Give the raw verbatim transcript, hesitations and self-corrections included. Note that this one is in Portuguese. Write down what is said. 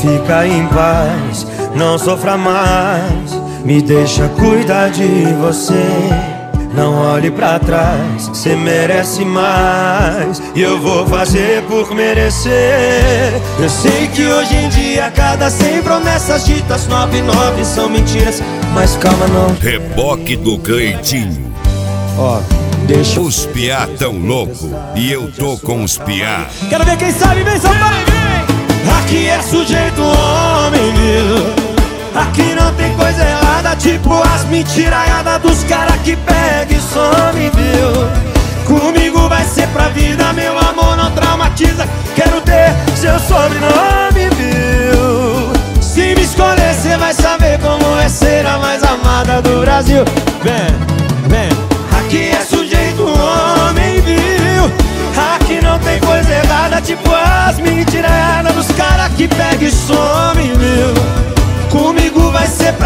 fica em paz, não sofra mais, me deixa cuidar de você. Não olhe pra trás, cê merece mais, e eu vou fazer por merecer. Eu sei que hoje em dia cada cem promessas ditas, nove nove são mentiras, mas calma não. Reboque do Cleitinho. Ó, deixa os piá tão louco e eu tô com os piá. Quero ver quem sabe, vem São Paulo. Aqui é sujeito homem, viu? Aqui não tem coisa errada, tipo as mentiraiadas dos caras que pega e some, viu? Comigo vai ser pra vida, meu amor, não traumatiza. Quero ter seu sobrenome, viu? Se me escolher, cê vai saber como é ser a mais amada do Brasil. Vem, vem. Aqui é sujeito homem, viu? Aqui não tem coisa errada, tipo as mentiraiadas dos caras que pega e some,